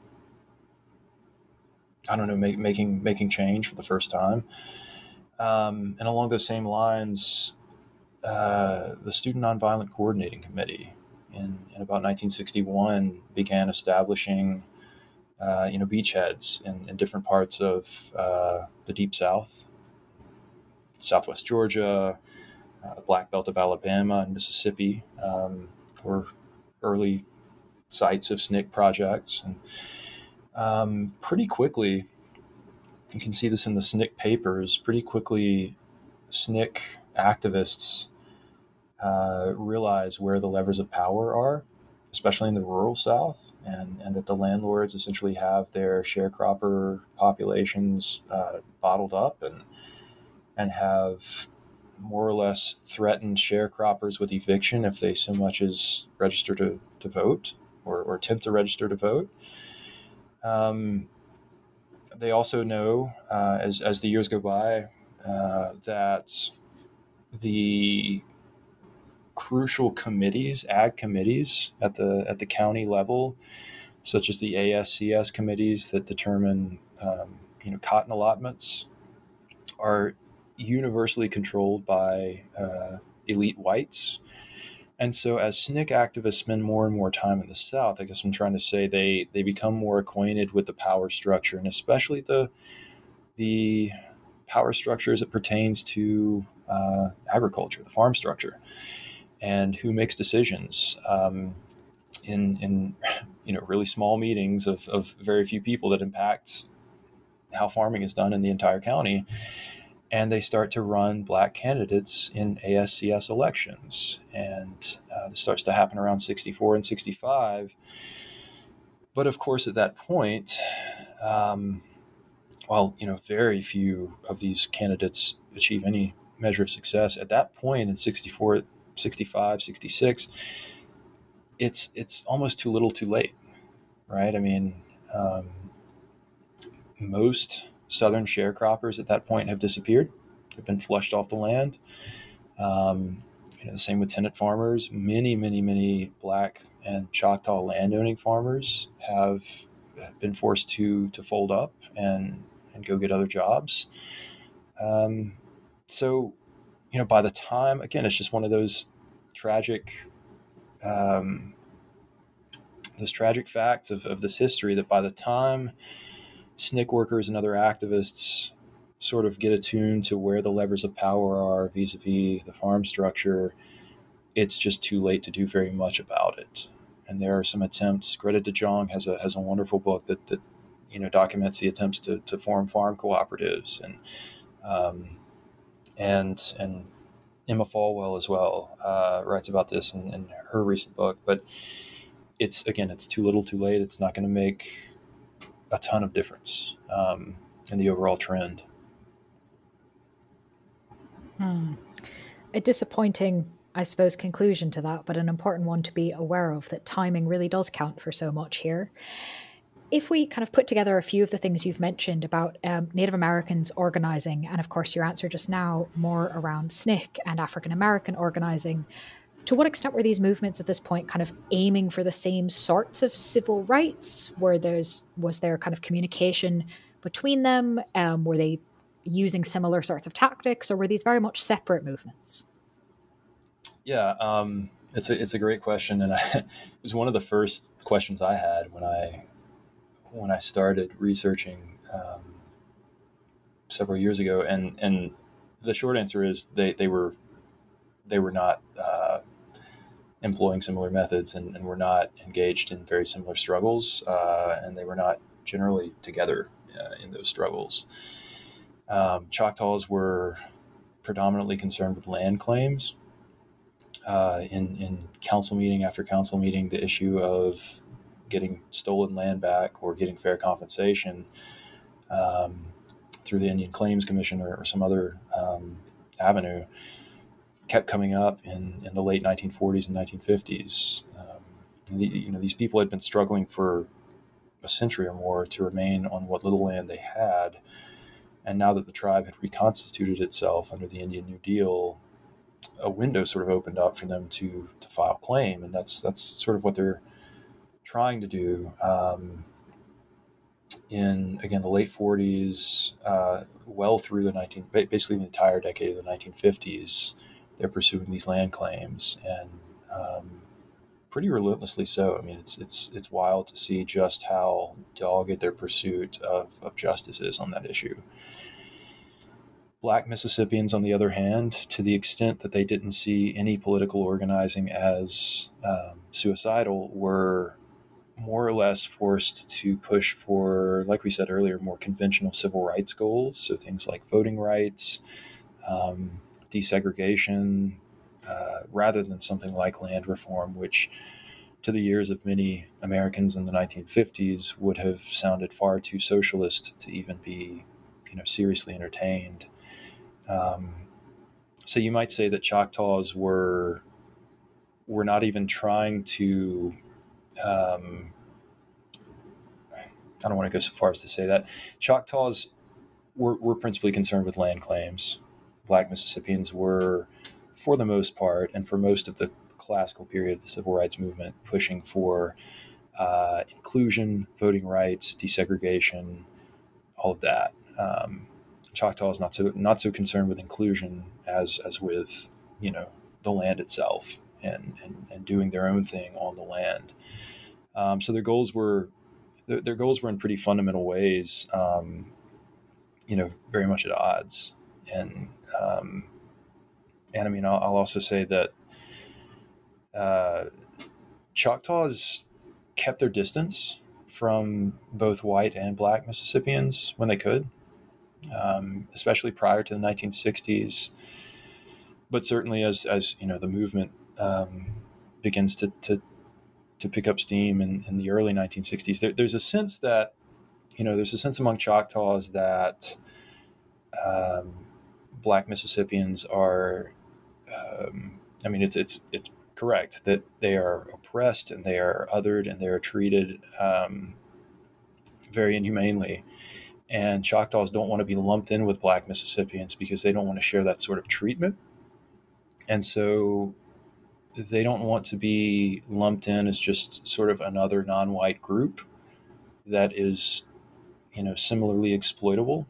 I don't know, make, making making change for the first time. Um, and along those same lines, uh, the Student Nonviolent Coordinating Committee in, in about nineteen sixty-one began establishing uh, you know, beachheads in, in different parts of uh, the Deep South, Southwest Georgia, uh, the Black Belt of Alabama and Mississippi um, were early sites of S N C C projects. And um, pretty quickly, you can see this in the S N C C papers, pretty quickly S N C C activists uh, realize where the levers of power are, especially in the rural South, and, and that the landlords essentially have their sharecropper populations uh, bottled up and and have more or less threatened sharecroppers with eviction if they so much as register to, to vote or, or attempt to register to vote. Um, they also know, uh, as, as the years go by, uh, that the crucial committees, ag committees at the at the county level, such as the A S C S committees that determine um, you know, cotton allotments, are universally controlled by uh, elite whites. And so as S N C C activists spend more and more time in the South, I guess I'm trying to say they they become more acquainted with the power structure, and especially the the power structure as it pertains to uh, agriculture, the farm structure, and who makes decisions um, in in you know, really small meetings of, of very few people that impact how farming is done in the entire county. And they start to run Black candidates in A S C S elections. And uh, this starts to happen around sixty-four and sixty-five. But of course, at that point, um, while, you know, very few of these candidates achieve any measure of success, at that point in sixty-four, sixty-five, sixty-six, it's it's almost too little too late, right? I mean, um, most Southern sharecroppers at that point have disappeared. They've been flushed off the land. Um, you know, the same with tenant farmers. Many, many, many Black and Choctaw landowning farmers have been forced to to fold up and and go get other jobs. Um, so, you know, by the time, again, it's just one of those tragic um, those tragic facts of, of this history that by the time S N C C workers and other activists sort of get attuned to where the levers of power are vis-a-vis the farm structure, it's just too late to do very much about it. And there are some attempts. Greta de Jong has a has a wonderful book that, that you know documents the attempts to, to form farm cooperatives, and um, and and Emma Falwell as well uh, writes about this in, in her recent book. But it's again, it's too little, too late. It's not going to make a ton of difference um, in the overall trend. Hmm. A disappointing, I suppose, conclusion to that, but an important one to be aware of, that timing really does count for so much here. If we kind of put together a few of the things you've mentioned about um, Native Americans organizing, and of course your answer just now more around S N C C and African American organizing, to what extent were these movements at this point kind of aiming for the same sorts of civil rights? Were there's was there kind of communication between them? Um, were they using similar sorts of tactics, or were these very much separate movements? Yeah, um, it's a it's a great question, and I, it was one of the first questions I had when I when I started researching um, several years ago. And and the short answer is they, they were they were not uh, employing similar methods, and, and were not engaged in very similar struggles, uh, and they were not generally together uh, in those struggles. Um, Choctaws were predominantly concerned with land claims. Uh, in, in council meeting after council meeting, the issue of getting stolen land back or getting fair compensation um, through the Indian Claims Commission or, or some other um, avenue kept coming up in, in the late nineteen forties and nineteen fifties. Um, the, you know, these people had been struggling for a century or more to remain on what little land they had. And now that the tribe had reconstituted itself under the Indian New Deal, a window sort of opened up for them to to file claim, and that's that's sort of what they're trying to do. Um, in again the late forties, uh, well through the nineteen basically the entire decade of the nineteen fifties, they're pursuing these land claims, and um, pretty relentlessly so. I mean, it's it's it's wild to see just how dogged their pursuit of, of justice is on that issue. Black Mississippians, on the other hand, to the extent that they didn't see any political organizing as um, suicidal, were more or less forced to push for, like we said earlier, more conventional civil rights goals. So things like voting rights, um, desegregation, uh, rather than something like land reform, which to the ears of many Americans in the nineteen fifties would have sounded far too socialist to even be, you know, seriously entertained. Um, so you might say that Choctaws were were not even trying to. Um, I don't want to go so far as to say that Choctaws were, were principally concerned with land claims. Black Mississippians were, for the most part, and for most of the classical period of the civil rights movement, pushing for uh, inclusion, voting rights, desegregation, all of that. Um, Choctaws not so not so concerned with inclusion as as with, you know, the land itself and and, and doing their own thing on the land. Um, so their goals were their, their goals were in pretty fundamental ways, um, you know, very much at odds. And um, and I mean, I'll, I'll also say that uh, Choctaws kept their distance from both white and black Mississippians when they could. Um, especially prior to the nineteen sixties, but certainly as as you know the movement um, begins to, to to pick up steam in, in the early nineteen sixties, there, there's a sense that you know there's a sense among Choctaws that um, black Mississippians are, um, I mean it's it's it's correct that they are oppressed and they are othered and they are treated um, very inhumanely. And Choctaws don't want to be lumped in with black Mississippians because they don't want to share that sort of treatment. And so they don't want to be lumped in as just sort of another non-white group that is, you know, similarly exploitable.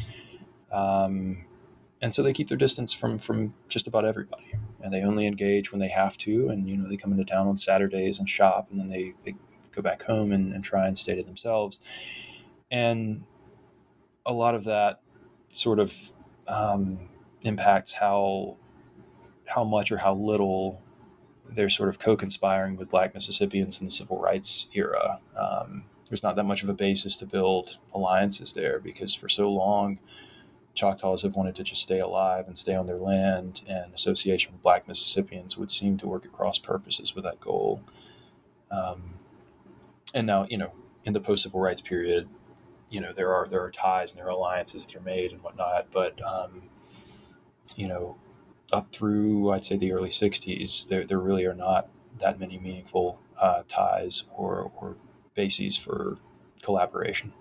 Um, and so they keep their distance from, from just about everybody. And they only engage when they have to. And, you know, they come into town on Saturdays and shop, and then they, they go back home and, and try and stay to themselves. And a lot of that sort of um, impacts how how much or how little they're sort of co-conspiring with Black Mississippians in the civil rights era. Um, there's not that much of a basis to build alliances there, because for so long, Choctaws have wanted to just stay alive and stay on their land, and association with Black Mississippians would seem to work at cross purposes with that goal. Um, and now, you know, in the post-civil rights period, you know, there are there are ties and there are alliances that are made and whatnot, but um, you know, up through, I'd say, the early sixties, there there really are not that many meaningful uh, ties or, or bases for collaboration.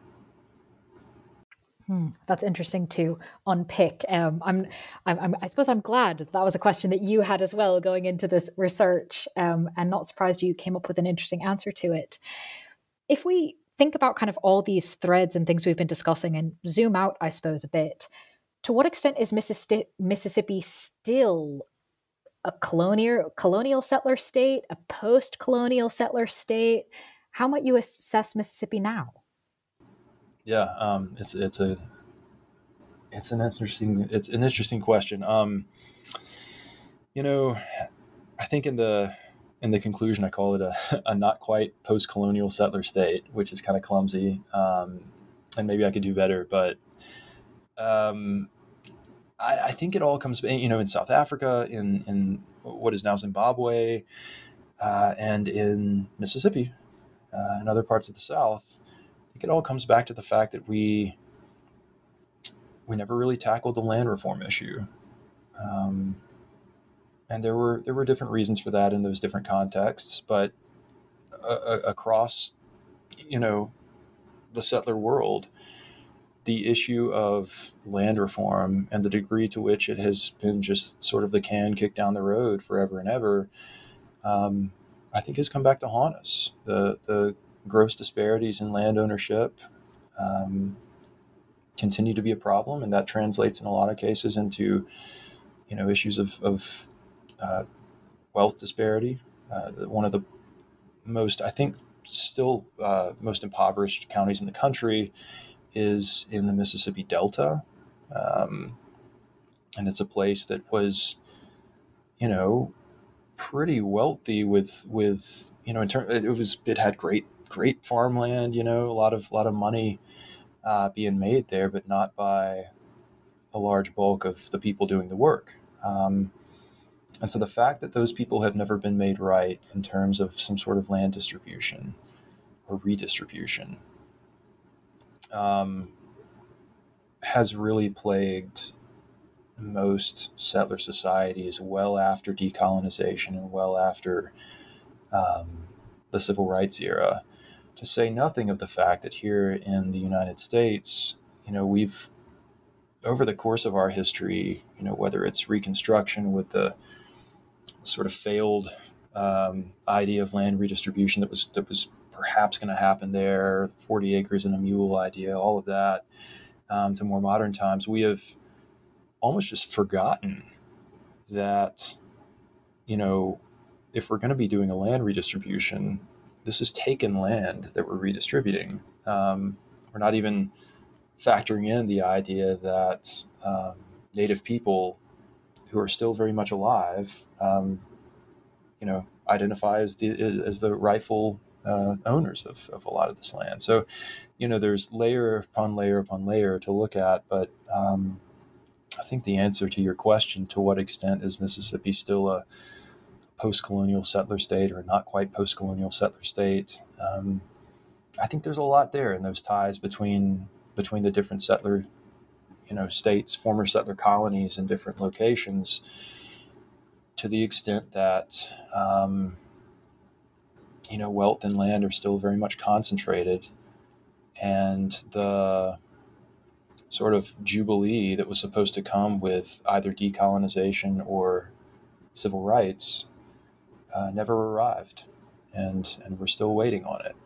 Hmm, that's interesting to unpick. Um, I'm, I'm, I'm, I suppose I'm glad that, that was a question that you had as well going into this research, um, and not surprised you came up with an interesting answer to it. If we think about kind of all these threads and things we've been discussing and zoom out, I suppose, a bit, to what extent is Mississippi, Mississippi still a colonial colonial settler state, a post-colonial settler state? How might you assess Mississippi now? Yeah, um, it's it's a it's an interesting it's an interesting question. Um, you know, I think in the in the conclusion, I call it a, a not quite post-colonial settler state, which is kind of clumsy, um, and maybe I could do better. But um, I, I think it all comes, you know, in South Africa, in in what is now Zimbabwe, uh, and in Mississippi, uh, and other parts of the South. I think it all comes back to the fact that we we never really tackled the land reform issue, um, and there were there were different reasons for that in those different contexts. But uh, across, you know, the settler world, the issue of land reform and the degree to which it has been just sort of the can kicked down the road forever and ever, um, I think has come back to haunt us. The the gross disparities in land ownership um, continue to be a problem, and that translates in a lot of cases into, you know, issues of, of uh, wealth disparity. Uh, one of the most, I think, still uh, most impoverished counties in the country is in the Mississippi Delta, um, and it's a place that was, you know, pretty wealthy with with you know in terms it was it had great great farmland, you know, a lot of lot of money uh, being made there, but not by a large bulk of the people doing the work. Um, and so the fact that those people have never been made right in terms of some sort of land distribution or redistribution um, has really plagued most settler societies well after decolonization and well after um, the civil rights era. To say nothing of the fact that here in the United States, you know, we've, over the course of our history, you know, whether it's Reconstruction with the sort of failed um, idea of land redistribution that was that was perhaps going to happen there, forty acres and a mule idea, all of that, um, to more modern times, we have almost just forgotten that, you know, if we're going to be doing a land redistribution, this is taken land that we're redistributing. Um, we're not even factoring in the idea that um, Native people who are still very much alive, um, you know, identify as the as the rightful uh, owners of, of a lot of this land. So, you know, there's layer upon layer upon layer to look at. But um, I think the answer to your question, to what extent is Mississippi still a post-colonial settler state or not quite post-colonial settler state, um, I think there's a lot there in those ties between between the different settler, you know, states, former settler colonies in different locations, to the extent that, um, you know, wealth and land are still very much concentrated, and the sort of jubilee that was supposed to come with either decolonization or civil rights uh, never arrived, and and we're still waiting on it.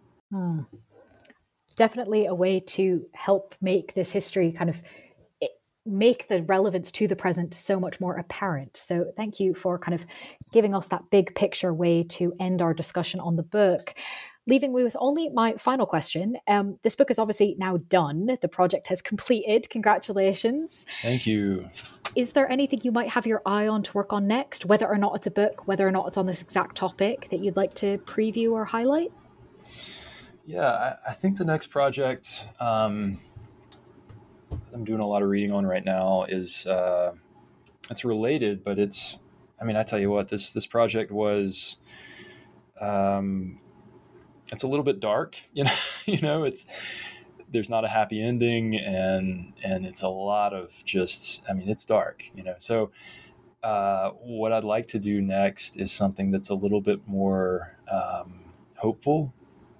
Hmm. Definitely a way to help make this history kind of make the relevance to the present so much more apparent. So thank you for kind of giving us that big picture way to end our discussion on the book. Leaving me with only my final question. Um, this book is obviously now done. The project has completed. Congratulations. Thank you. Is there anything you might have your eye on to work on next, whether or not it's a book, whether or not it's on this exact topic, that you'd like to preview or highlight? Yeah, I, I think the next project um, I'm doing a lot of reading on right now is uh, it's related, but it's, I mean, I tell you what, this this project was, um, it's a little bit dark, you know, you know, it's, there's not a happy ending, and and it's a lot of just, I mean, it's dark, you know. So uh, what I'd like to do next is something that's a little bit more um, hopeful.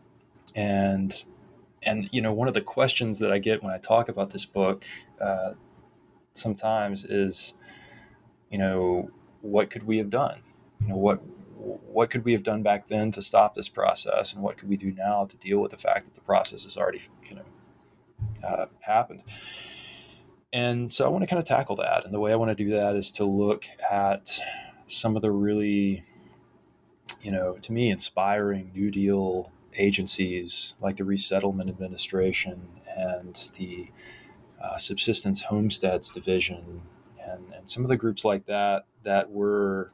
And and you know, one of the questions that I get when I talk about this book uh, sometimes is, you know, what could we have done? You know, what what could we have done back then to stop this process, and what could we do now to deal with the fact that the process has already, you know, uh, happened? And so I want to kind of tackle that. And the way I want to do that is to look at some of the really, you know, to me, inspiring New Deal agencies like the Resettlement Administration and the uh, Subsistence Homesteads Division, and, and some of the groups like that that were,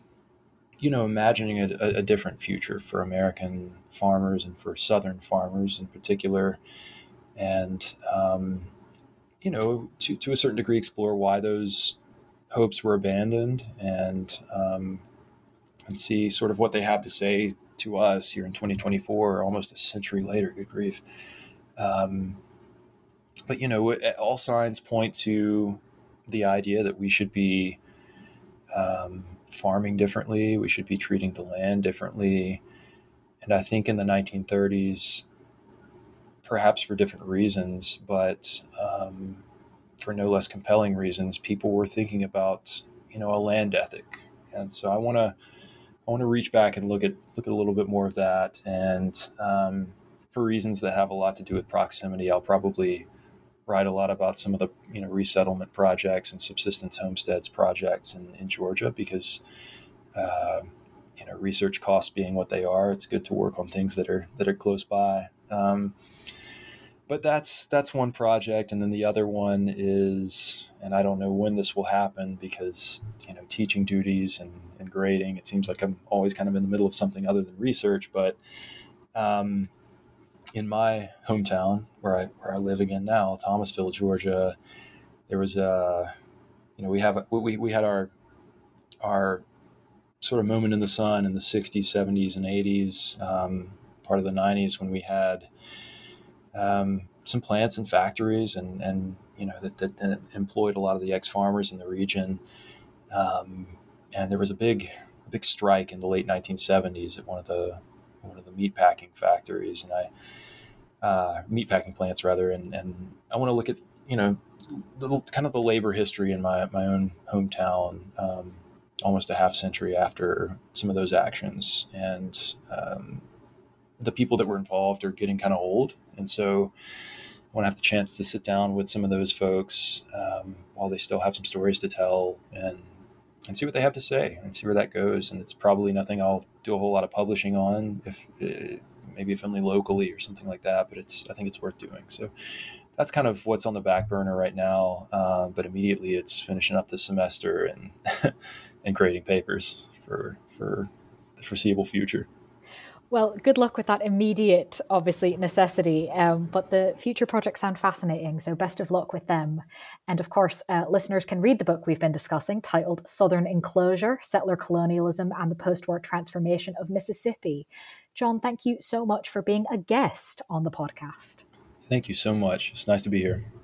you know, imagining a, a different future for American farmers and for Southern farmers in particular. And, um, you know, to, to a certain degree, explore why those hopes were abandoned, and um, and see sort of what they have to say to us here in twenty twenty-four, almost a century later. Good grief. Um, but, you know, all signs point to the idea that we should be um, farming differently. We should be treating the land differently. And I think in the nineteen thirties, perhaps for different reasons, but um, for no less compelling reasons, people were thinking about, you know, a land ethic. And so I want to I want to reach back and look at look at a little bit more of that. And um, for reasons that have a lot to do with proximity, I'll probably write a lot about some of the, you know, resettlement projects and subsistence homesteads projects in, in Georgia, because uh, you know, research costs being what they are, it's good to work on things that are that are close by. Um, but that's that's one project, and then the other one is, and I don't know when this will happen because, you know, teaching duties and, and grading, it seems like I'm always kind of in the middle of something other than research. But um, in my hometown, where I where I live again now, Thomasville, Georgia, there was a, you know, we have a, we we had our our sort of moment in the sun in the sixties, seventies, and eighties, um, part of the nineties, when we had um, some plants and factories, and, and you know, that, that, that employed a lot of the ex-farmers in the region. Um, and there was a big, a big strike in the late nineteen seventies at one of the one of the meatpacking factories, and I uh, meatpacking plants rather. And, and I want to look at, you know, the kind of the labor history in my my own hometown. Um, almost a half century after some of those actions. And um, the people that were involved are getting kind of old. And so I want to have the chance to sit down with some of those folks um, while they still have some stories to tell, and and see what they have to say and see where that goes. And it's probably nothing I'll do a whole lot of publishing on, if uh, maybe if only locally or something like that, but it's I think it's worth doing. So that's kind of what's on the back burner right now. Uh, but immediately it's finishing up the semester and and grading papers for for the foreseeable future. Well, good luck with that immediate, obviously, necessity. Um, but the future projects sound fascinating, so best of luck with them. And of course, uh, listeners can read the book we've been discussing, titled Southern Enclosure, Settler Colonialism and the Post-War Transformation of Mississippi. John, thank you so much for being a guest on the podcast. Thank you so much. It's nice to be here.